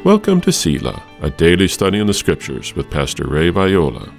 Welcome to Selah, a daily study in the Scriptures with Pastor Ray Viola.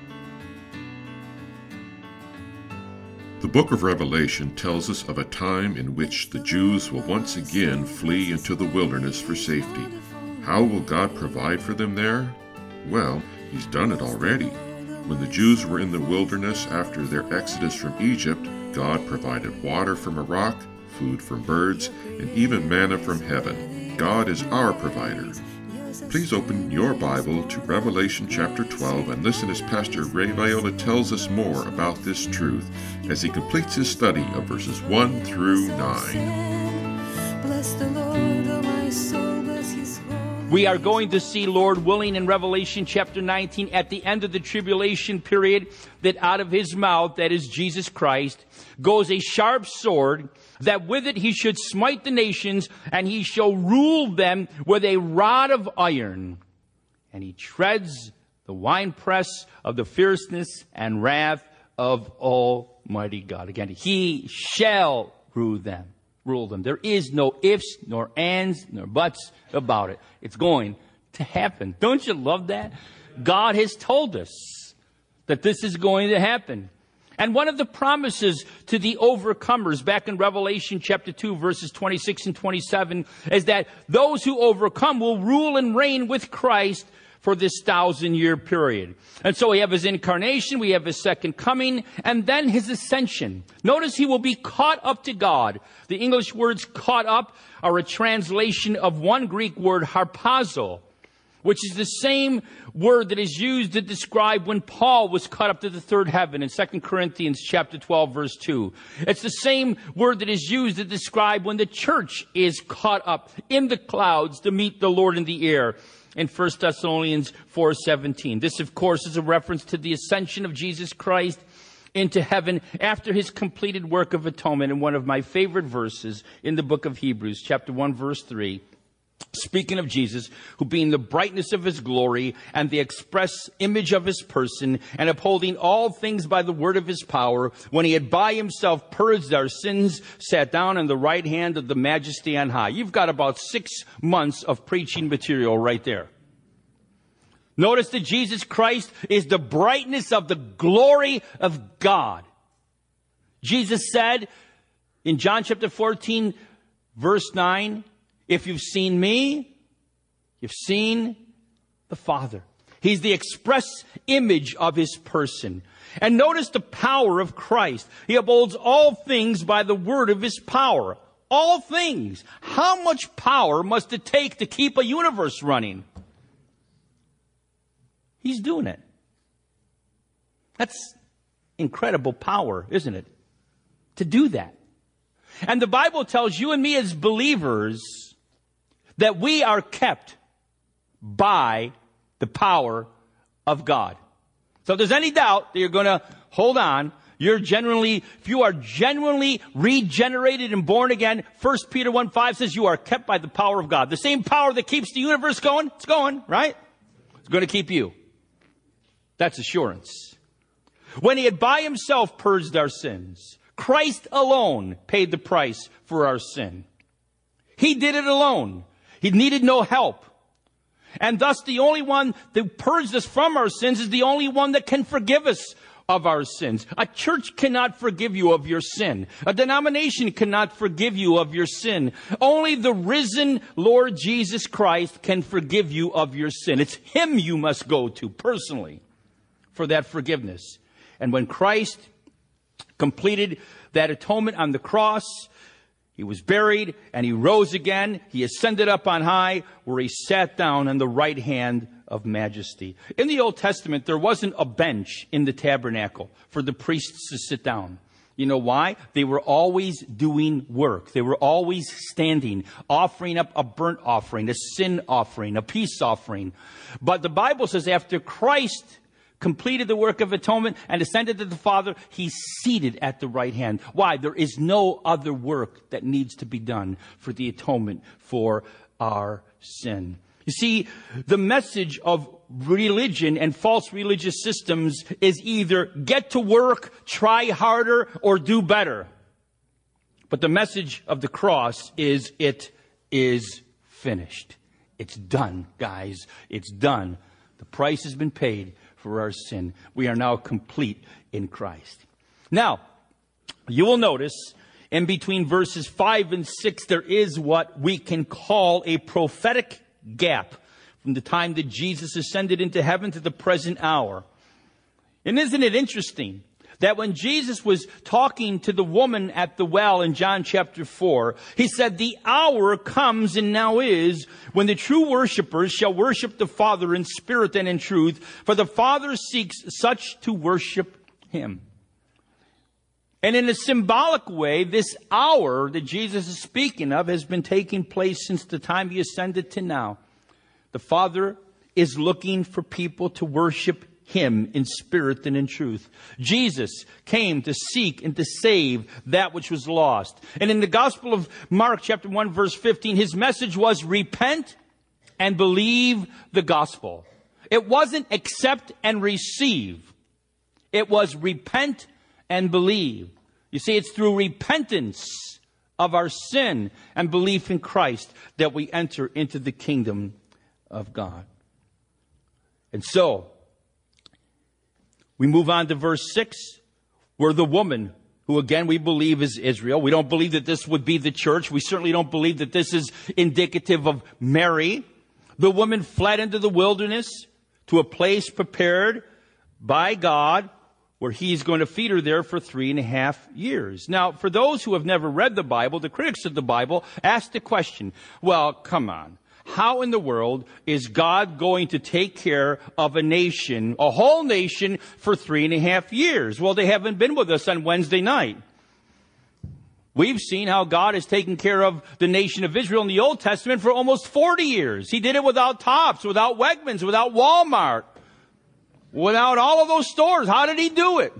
The book of Revelation tells us of a time in which the Jews will once again flee into the wilderness for safety. How will God provide for them there? Well, He's done it already. When the Jews were in the wilderness after their exodus from Egypt, God provided water from a rock, food from birds, and even manna from heaven. God is our provider. Please open your Bible to Revelation chapter 12 and listen as Pastor Ray Viola tells us more about this truth as he completes his study of verses 1 through 9. Bless the Lord, O my soul, bless His holy. We are going to see, Lord willing, in Revelation chapter 19, at the end of the tribulation period, that out of His mouth, that is Jesus Christ, goes a sharp sword, that with it He should smite the nations, and He shall rule them with a rod of iron. And He treads the winepress of the fierceness and wrath of Almighty God. Again, He shall rule them. There is no ifs, nor ands, nor buts about it. It's going to happen. Don't you love that? God has told us that this is going to happen. And one of the promises to the overcomers back in Revelation chapter 2, verses 26 and 27, is that those who overcome will rule and reign with Christ for this 1,000-year period. And so we have His incarnation, we have His second coming, and then His ascension. Notice He will be caught up to God. The English words caught up are a translation of one Greek word, harpazo, which is the same word that is used to describe when Paul was caught up to the third heaven in 2 Corinthians chapter 12, verse 2. It's the same word that is used to describe when the church is caught up in the clouds to meet the Lord in the air in 1 Thessalonians 4:17. This, of course, is a reference to the ascension of Jesus Christ into heaven after His completed work of atonement in one of my favorite verses in the book of Hebrews, chapter 1, verse 3. Speaking of Jesus, who being the brightness of His glory and the express image of His person, and upholding all things by the word of His power, when He had by Himself purged our sins, sat down on the right hand of the Majesty on high. You've got about 6 months of preaching material right there. Notice that Jesus Christ is the brightness of the glory of God. Jesus said in John chapter 14, verse 9, if you've seen me, you've seen the Father. He's the express image of His person. And notice the power of Christ. He upholds all things by the word of His power. All things. How much power must it take to keep a universe running? He's doing it. That's incredible power, isn't it? To do that. And the Bible tells you and me as believers that we are kept by the power of God. So if there's any doubt that you're going to hold on, if you are genuinely regenerated and born again, 1 Peter 1:5 says you are kept by the power of God. The same power that keeps the universe going, it's going, right? It's going to keep you. That's assurance. When He had by Himself purged our sins, Christ alone paid the price for our sin. He did it alone. He needed no help. And thus the only one that purged us from our sins is the only one that can forgive us of our sins. A church cannot forgive you of your sin. A denomination cannot forgive you of your sin. Only the risen Lord Jesus Christ can forgive you of your sin. It's Him you must go to personally for that forgiveness. And when Christ completed that atonement on the cross, He was buried and He rose again. He ascended up on high where He sat down on the right hand of majesty. In the Old Testament, there wasn't a bench in the tabernacle for the priests to sit down. You know why? They were always doing work. They were always standing, offering up a burnt offering, a sin offering, a peace offering. But the Bible says after Christ completed the work of atonement and ascended to the Father, He's seated at the right hand. Why? There is no other work that needs to be done for the atonement for our sin. You see, the message of religion and false religious systems is either get to work, try harder, or do better. But the message of the cross is it is finished. It's done, guys. It's done. The price has been paid for our sin. We are now complete in Christ. Now, you will notice in between verses 5 and 6, there is what we can call a prophetic gap from the time that Jesus ascended into heaven to the present hour. And isn't it interesting that when Jesus was talking to the woman at the well in John chapter 4, he said, the hour comes and now is when the true worshipers shall worship the Father in spirit and in truth, for the Father seeks such to worship him. And in a symbolic way, this hour that Jesus is speaking of has been taking place since the time he ascended to now. The Father is looking for people to worship him in spirit and in truth. Jesus came to seek and to save that which was lost. And in the Gospel of Mark chapter 1 verse 15, his message was repent and believe the gospel. It wasn't accept and receive. It was repent and believe. You see, it's through repentance of our sin and belief in Christ that we enter into the kingdom of God. And so, we move on to verse 6, where the woman, who again we believe is Israel. We don't believe that this would be the church. We certainly don't believe that this is indicative of Mary. The woman fled into the wilderness to a place prepared by God where he's going to feed her there for 3.5 years. Now, for those who have never read the Bible, the critics of the Bible ask the question, well, come on. How in the world is God going to take care of a nation, a whole nation, for 3.5 years? Well, they haven't been with us on Wednesday night. We've seen how God has taken care of the nation of Israel in the Old Testament for almost 40 years. He did it without Tops, without Wegmans, without Walmart, without all of those stores. How did he do it?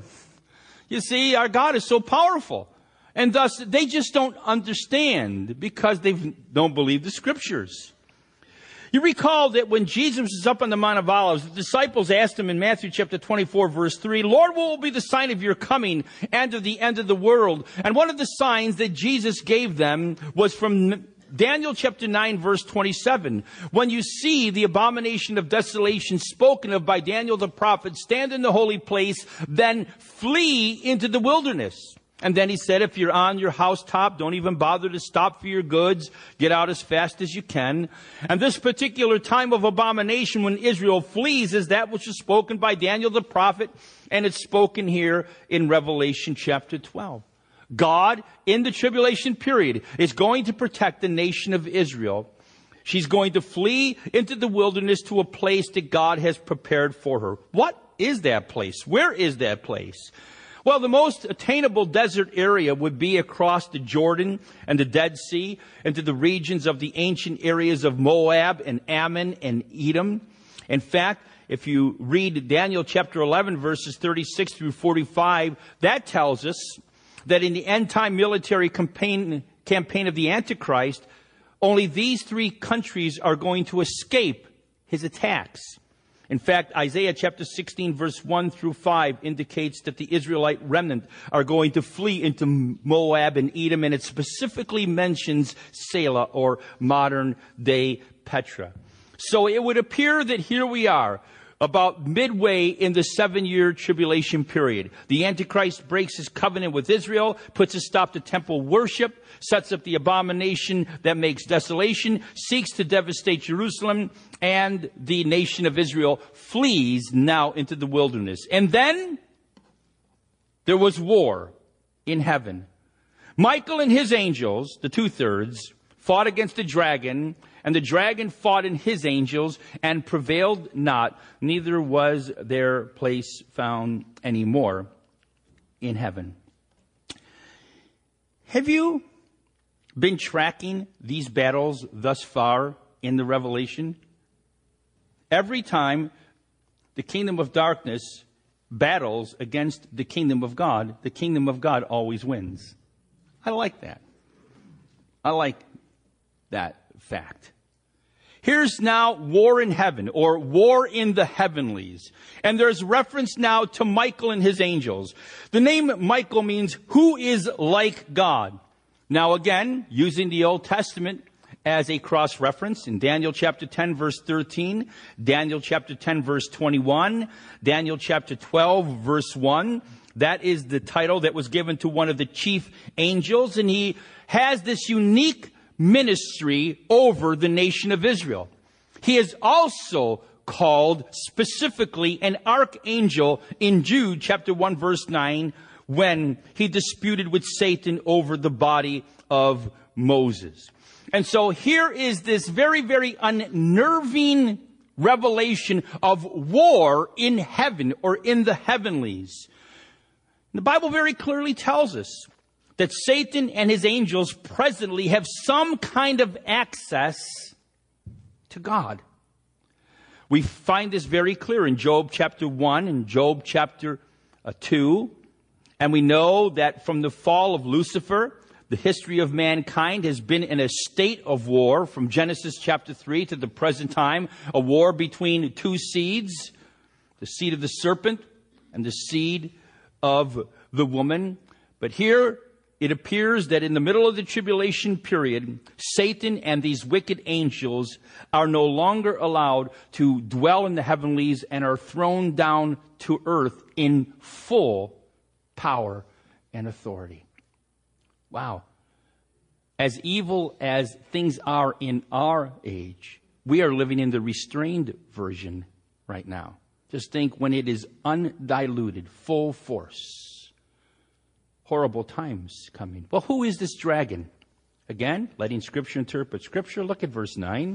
You see, our God is so powerful. And thus, they just don't understand because they don't believe the Scriptures. You recall that when Jesus was up on the Mount of Olives, the disciples asked him in Matthew chapter 24, verse 3, Lord, what will be the sign of your coming and of the end of the world? And one of the signs that Jesus gave them was from Daniel chapter 9, verse 27. When you see the abomination of desolation spoken of by Daniel the prophet stand in the holy place, then flee into the wilderness. And then he said, if you're on your housetop, don't even bother to stop for your goods. Get out as fast as you can. And this particular time of abomination when Israel flees is that which is spoken by Daniel the prophet. And it's spoken here in Revelation chapter 12. God, in the tribulation period, is going to protect the nation of Israel. She's going to flee into the wilderness to a place that God has prepared for her. What is that place? Where is that place? Well, the most attainable desert area would be across the Jordan and the Dead Sea into the regions of the ancient areas of Moab and Ammon and Edom. In fact, if you read Daniel chapter 11, verses 36 through 45, that tells us that in the end-time military campaign of the Antichrist, only these 3 countries are going to escape his attacks. In fact, Isaiah chapter 16, verse 1 through 5 indicates that the Israelite remnant are going to flee into Moab and Edom, and it specifically mentions Selah, or modern-day Petra. So it would appear that here we are, about midway in the 7-year tribulation period. The Antichrist breaks his covenant with Israel, puts a stop to temple worship, sets up the abomination that makes desolation, seeks to devastate Jerusalem, and the nation of Israel flees now into the wilderness. And then there was war in heaven. Michael and his angels, the 2/3, fought against the dragon, and the dragon fought in his angels and prevailed not, neither was their place found anymore in heaven. Have you been tracking these battles thus far in the Revelation? Every time the kingdom of darkness battles against the kingdom of God always wins. I like that. I like that fact. Here's now war in heaven, or war in the heavenlies. And there's reference now to Michael and his angels. The name Michael means who is like God. Now again, using the Old Testament as a cross-reference in Daniel chapter 10, verse 13, Daniel chapter 10, verse 21, Daniel chapter 12, verse 1. That is the title that was given to one of the chief angels, and he has this unique ministry over the nation of Israel. He is also called specifically an archangel in Jude chapter 1, verse 9, when he disputed with Satan over the body of Moses. And so here is this very, very unnerving revelation of war in heaven or in the heavenlies. The Bible very clearly tells us that Satan and his angels presently have some kind of access to God. We find this very clear in Job chapter 1 and Job chapter 2. And we know that from the fall of Lucifer, the history of mankind has been in a state of war from Genesis chapter 3 to the present time, a war between two seeds, the seed of the serpent and the seed of the woman. But here it appears that in the middle of the tribulation period, Satan and these wicked angels are no longer allowed to dwell in the heavenlies and are thrown down to earth in full power and authority. Wow. As evil as things are in our age, we are living in the restrained version right now. Just think when it is undiluted, full force. Horrible times coming. Well, who is this dragon? Again, letting Scripture interpret Scripture. Look at verse 9.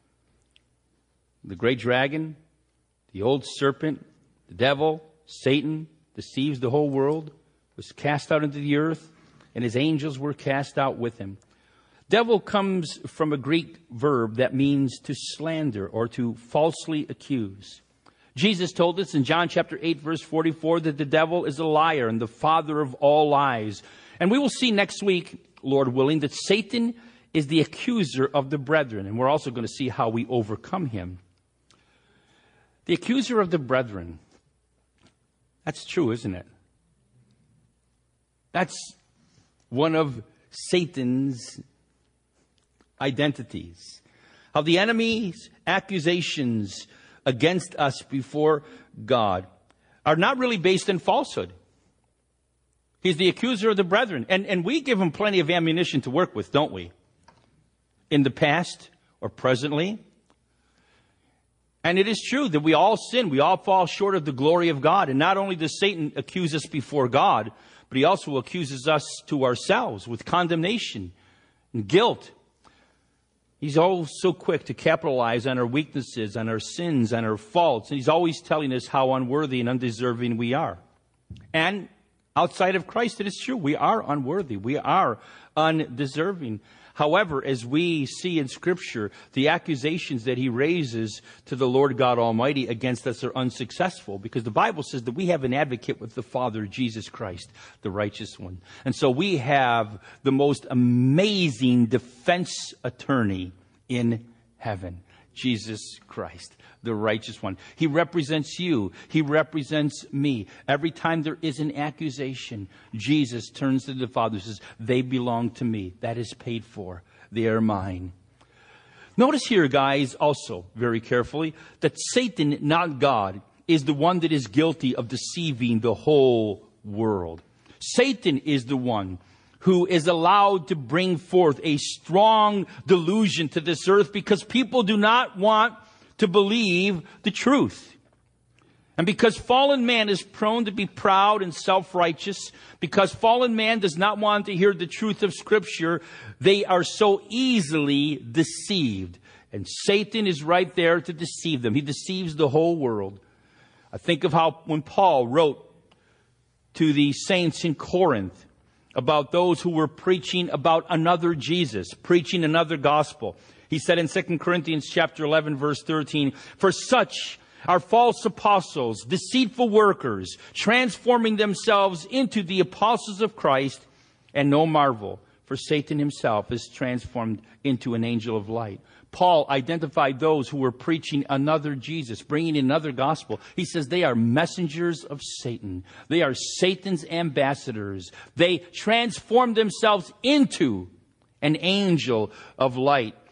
The great dragon, the old serpent, the devil, Satan, deceives the whole world, was cast out into the earth, and his angels were cast out with him. Devil comes from a Greek verb that means to slander or to falsely accuse. Jesus told us in John chapter 8, verse 44, that the devil is a liar and the father of all lies. And we will see next week, Lord willing, that Satan is the accuser of the brethren. And we're also going to see how we overcome him. The accuser of the brethren. That's true, isn't it? That's one of Satan's identities. How the enemy's accusations against us before God are not really based in falsehood. He's the accuser of the brethren. And we give him plenty of ammunition to work with, don't we? In the past or presently. And it is true that we all sin. We all fall short of the glory of God. And not only does Satan accuse us before God, but he also accuses us to ourselves with condemnation and guilt. He's always so quick to capitalize on our weaknesses, on our sins, on our faults. And he's always telling us how unworthy and undeserving we are. And outside of Christ, it is true. We are unworthy. We are undeserving. However, as we see in Scripture, the accusations that he raises to the Lord God Almighty against us are unsuccessful, because the Bible says that we have an advocate with the Father, Jesus Christ, the righteous one. And so we have the most amazing defense attorney in heaven, Jesus Christ, the righteous one. He represents you. He represents me. Every time there is an accusation, Jesus turns to the Father and says, they belong to me. That is paid for. They are mine. Notice here, guys, also very carefully, that Satan, not God, is the one that is guilty of deceiving the whole world. Satan is the one who is allowed to bring forth a strong delusion to this earth because people do not want to believe the truth. And because fallen man is prone to be proud and self-righteous, because fallen man does not want to hear the truth of Scripture, they are so easily deceived. And Satan is right there to deceive them. He deceives the whole world. I think of how when Paul wrote to the saints in Corinth about those who were preaching about another Jesus, preaching another gospel. He said in 2 Corinthians chapter 11, verse 13, for such are false apostles, deceitful workers, transforming themselves into the apostles of Christ, and no marvel, for Satan himself is transformed into an angel of light. Paul identified those who were preaching another Jesus, bringing another gospel. He says they are messengers of Satan. They are Satan's ambassadors. They transform themselves into an angel of light.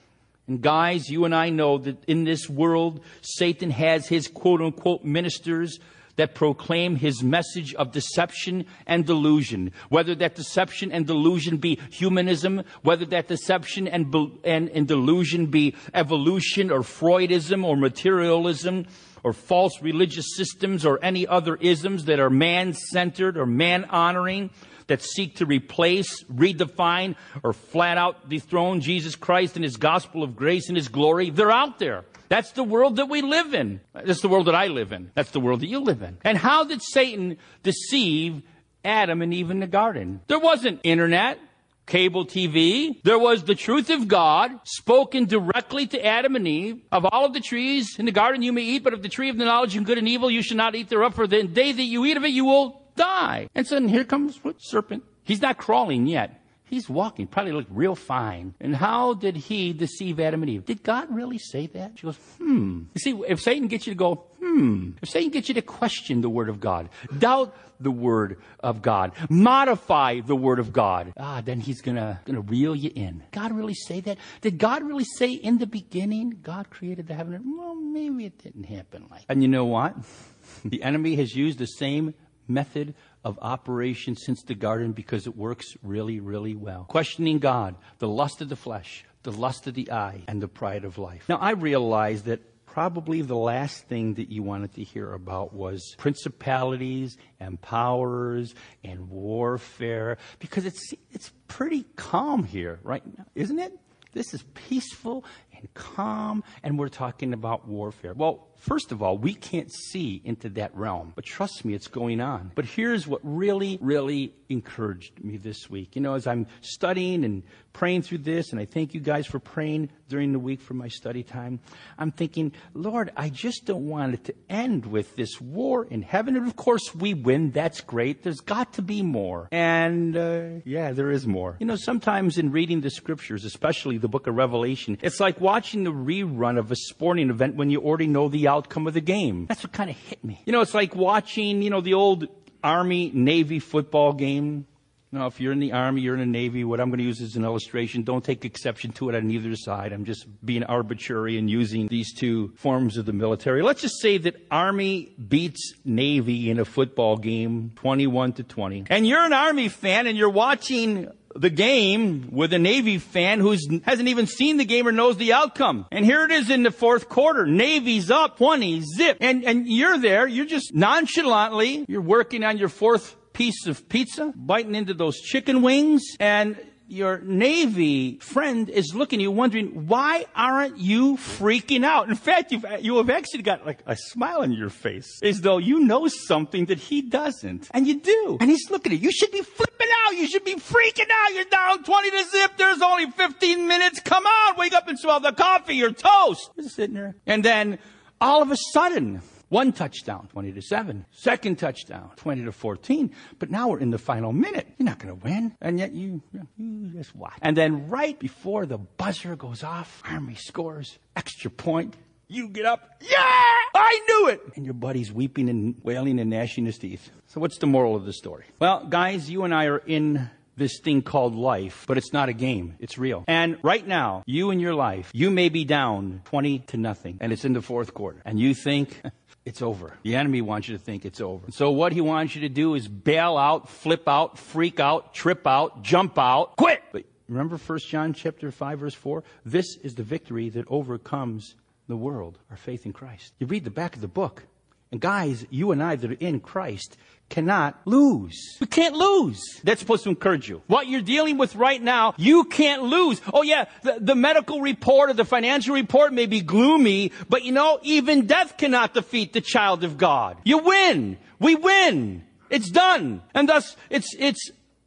And guys, you and I know that in this world, Satan has his quote-unquote ministers that proclaim his message of deception and delusion. Whether that deception and delusion be humanism, whether that deception and delusion be evolution or Freudism or materialism or false religious systems or any other isms that are man-centered or man-honoring, that seek to replace, redefine, or flat out dethrone Jesus Christ and his gospel of grace and his glory. They're out there. That's the world that we live in. That's the world that I live in. That's the world that you live in. And how did Satan deceive Adam and Eve in the garden? There wasn't internet, cable TV. There was the truth of God spoken directly to Adam and Eve. Of all of the trees in the garden you may eat, but of the tree of the knowledge of good and evil you should not eat thereof, for the day that you eat of it you will die. And so here comes the serpent. He's not crawling yet. He's walking, probably looked real fine. And how did he deceive Adam and Eve? Did God really say that? She goes, You see, if Satan gets you to go, if Satan gets you to question the Word of God, doubt the Word of God, modify the Word of God, then he's gonna reel you in. God really say that? Did God really say in the beginning God created the heaven? Well, maybe it didn't happen like that. And you know what? The enemy has used the same method of operation since the garden because it works really, really well. Questioning God, the lust of the flesh, the lust of the eye, and the pride of life. Now, I realize that probably the last thing that you wanted to hear about was principalities and powers and warfare, because it's pretty calm here right now, isn't it? This is peaceful and calm, and we're talking about warfare. Well, first of all, we can't see into that realm, but trust me, it's going on. But here's what really, really encouraged me this week. You know, as I'm studying and praying through this, and I thank you guys for praying during the week for my study time, I'm thinking, Lord, I just don't want it to end with this war in heaven. And of course, we win. That's great. There's got to be more. And there is more. You know, sometimes in reading the scriptures, especially the book of Revelation, it's like watching the rerun of a sporting event when you already know the outcome of the game. That's what kind of hit me. You know, it's like watching, the old Army-Navy football game. Now, if you're in the Army, you're in the Navy, what I'm going to use as an illustration, don't take exception to it on either side. I'm just being arbitrary and using these two forms of the military. Let's just say that Army beats Navy in a football game, 21-20. And you're an Army fan and you're watching the game with a Navy fan who hasn't even seen the game or knows the outcome. And here it is in the fourth quarter. Navy's up 20-zip. And you're there. You're just nonchalantly, you're working on your fourth piece of pizza, biting into those chicken wings, and your Navy friend is looking at you wondering, why aren't you freaking out? In fact, you have actually got like a smile on your face, as though you know something that he doesn't. And you do. And he's looking at you. You should be flipping out. You should be freaking out. You're down 20-zip. There's only 15 minutes. Come on, wake up and smell the coffee or toast. You're sitting there. And then all of a sudden, one touchdown, 20-7. Second touchdown, 20-14. But now we're in the final minute. You're not going to win. And yet you just watch. And then right before the buzzer goes off, Army scores, extra point. You get up. Yeah! I knew it! And your buddy's weeping and wailing and gnashing his teeth. So what's the moral of the story? Well, guys, you and I are in this thing called life, but it's not a game. It's real. And right now, you in your life, you may be down 20-0, and it's in the fourth quarter. And you think, it's over. The enemy wants you to think it's over. So what he wants you to do is bail out, flip out, freak out, trip out, jump out, quit. But remember 1 John chapter 5, verse 4? This is the victory that overcomes the world, our faith in Christ. You read the back of the book. And guys, you and I that are in Christ cannot lose. We can't lose. That's supposed to encourage you. What you're dealing with right now, you can't lose. Oh yeah, the medical report or the financial report may be gloomy, but even death cannot defeat the child of God. You win. We win. It's done. And thus, it's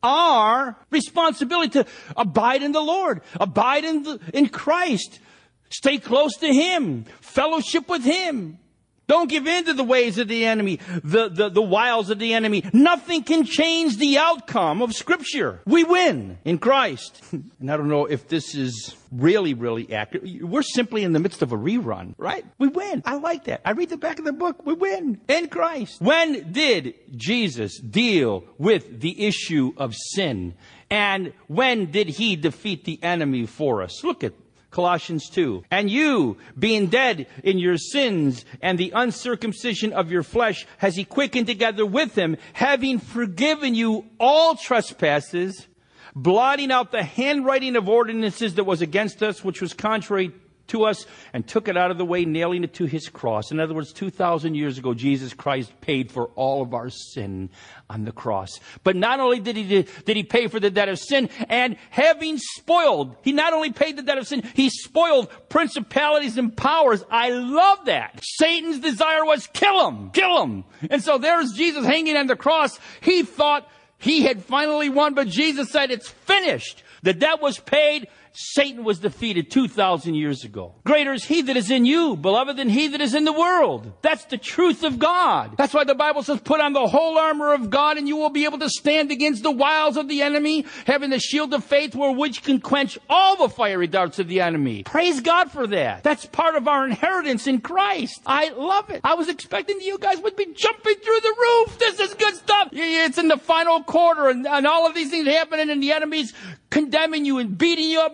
our responsibility to abide in the Lord. Abide in Christ. Stay close to Him. Fellowship with Him. Don't give in to the ways of the enemy, the wiles of the enemy. Nothing can change the outcome of Scripture. We win in Christ. And I don't know if this is really, really accurate. We're simply in the midst of a rerun, right? We win. I like that. I read the back of the book. We win in Christ. When did Jesus deal with the issue of sin? And when did He defeat the enemy for us? Look at Colossians 2. And you, being dead in your sins and the uncircumcision of your flesh, has he quickened together with him, having forgiven you all trespasses, blotting out the handwriting of ordinances that was against us, which was contrary to us, and took it out of the way, nailing it to his cross. In other words, 2,000 years ago, Jesus Christ paid for all of our sin on the cross. But not only did he pay for the debt of sin, and having spoiled, he not only paid the debt of sin, he spoiled principalities and powers. I love that. Satan's desire was kill him. And so there's Jesus hanging on the cross. He thought he had finally won, but Jesus said, it's finished. The debt was paid. Satan was defeated 2,000 years ago. Greater is he that is in you, beloved, than he that is in the world. That's the truth of God. That's why the Bible says, put on the whole armor of God, and you will be able to stand against the wiles of the enemy, having the shield of faith, which can quench all the fiery darts of the enemy. Praise God for that. That's part of our inheritance in Christ. I love it. I was expecting you guys would be jumping through the roof. This is good stuff. It's in the final quarter, and all of these things happening, and the enemy's condemning you and beating you up.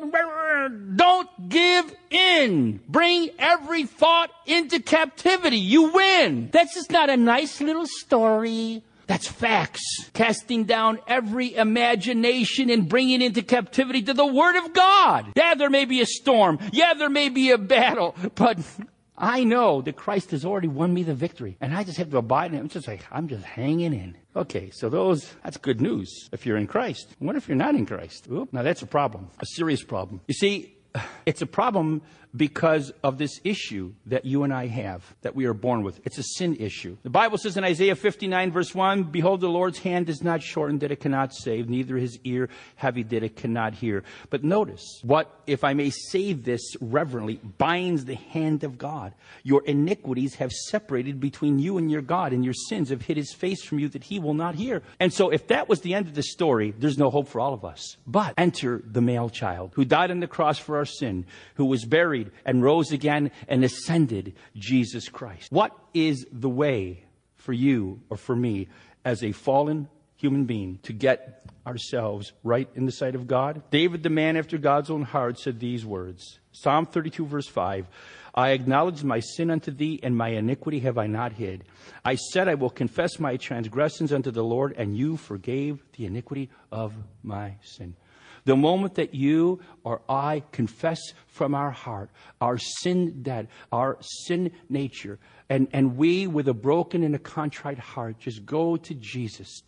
Don't give in. Bring every thought into captivity. You win. That's just not a nice little story. That's facts. Casting down every imagination and bringing into captivity to the Word of God. Yeah, there may be a storm. Yeah, there may be a battle. But I know that Christ has already won me the victory. And I just have to abide in Him. It's just like, I'm just hanging in. Okay, so that's good news if you're in Christ. What if you're not in Christ? Oop, now that's a problem, a serious problem. You see, it's a problem because of this issue that you and I have, that we are born with. It's a sin issue. The Bible says in Isaiah 59 verse 1, behold, the Lord's hand is not shortened that it cannot save, neither his ear heavy that it cannot hear. But notice, what, if I may say this reverently, binds the hand of God. Your iniquities have separated between you and your God, and your sins have hid his face from you that he will not hear. And so if that was the end of the story, there's no hope for all of us. But enter the male child who died on the cross for our sin, who was buried and rose again and ascended, Jesus Christ. What is the way for you or for me as a fallen human being to get ourselves right in the sight of God? David, the man after God's own heart, said these words. Psalm 32 verse 5. I acknowledge my sin unto thee, and my iniquity have I not hid. I said, I will confess my transgressions unto the Lord, and you forgave the iniquity of my sin. The moment that you or I confess from our heart our sin debt, our sin nature, and we with a broken and a contrite heart just go to Jesus.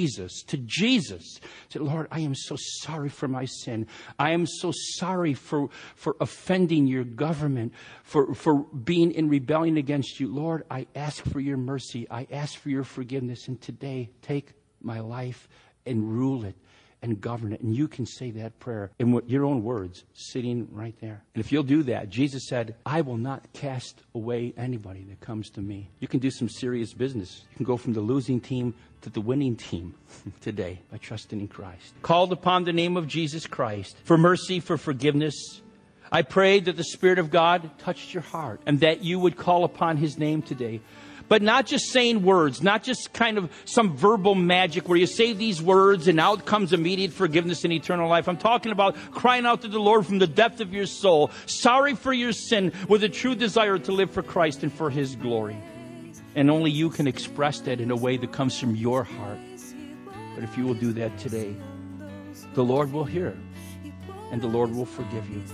Say, Lord, I am so sorry for my sin. I am so sorry for offending your government, for being in rebellion against you. Lord, I ask for your mercy. I ask for your forgiveness. And today, take my life and rule it and govern it. And you can say that prayer in your own words, sitting right there. And if you'll do that, Jesus said, I will not cast away anybody that comes to me. You can do some serious business. You can go from the losing team to the winning team today by trusting in Christ. Called upon the name of Jesus Christ for mercy, for forgiveness. I pray that the Spirit of God touched your heart and that you would call upon his name today. But not just saying words, not just kind of some verbal magic where you say these words and out comes immediate forgiveness and eternal life. I'm talking about crying out to the Lord from the depth of your soul, sorry for your sin, with a true desire to live for Christ and for his glory. And only you can express that in a way that comes from your heart. But if you will do that today, the Lord will hear and the Lord will forgive you.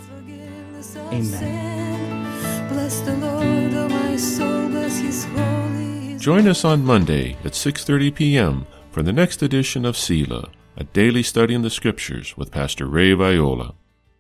Amen. Bless the Lord, oh my soul, bless his holy. Join us on Monday at 6:30 p.m. for the next edition of Selah, a daily study in the Scriptures with Pastor Ray Viola.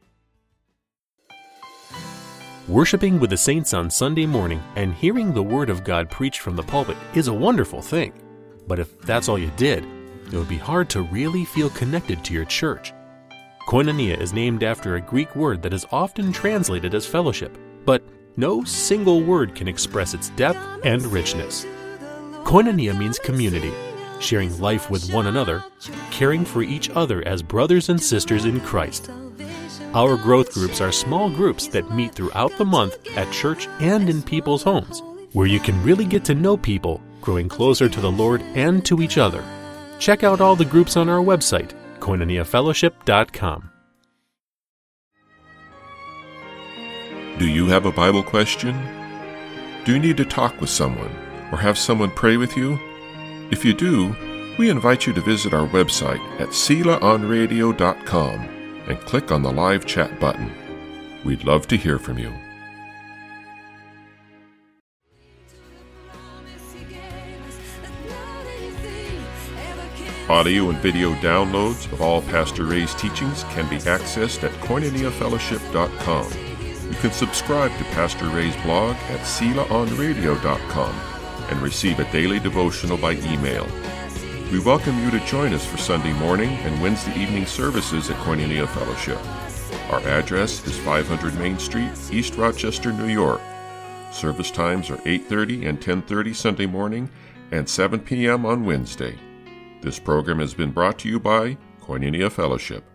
Worshiping with the saints on Sunday morning and hearing the Word of God preached from the pulpit is a wonderful thing. But if that's all you did, it would be hard to really feel connected to your church. Koinonia is named after a Greek word that is often translated as fellowship, but no single word can express its depth and richness. Koinonia means community, sharing life with one another, caring for each other as brothers and sisters in Christ. Our growth groups are small groups that meet throughout the month at church and in people's homes, where you can really get to know people, growing closer to the Lord and to each other. Check out all the groups on our website, koinoniafellowship.com. Do you have a Bible question? Do you need to talk with someone or have someone pray with you? If you do, we invite you to visit our website at SelaOnRadio.com and click on the live chat button. We'd love to hear from you. Audio and video downloads of all Pastor Ray's teachings can be accessed at KoinoniaFellowship.com. You can subscribe to Pastor Ray's blog at SelaOnRadio.com and receive a daily devotional by email. We welcome you to join us for Sunday morning and Wednesday evening services at Koinonia Fellowship. Our address is 500 Main Street, East Rochester, New York. Service times are 8:30 and 10:30 Sunday morning and 7 p.m. on Wednesday. This program has been brought to you by Koinonia Fellowship.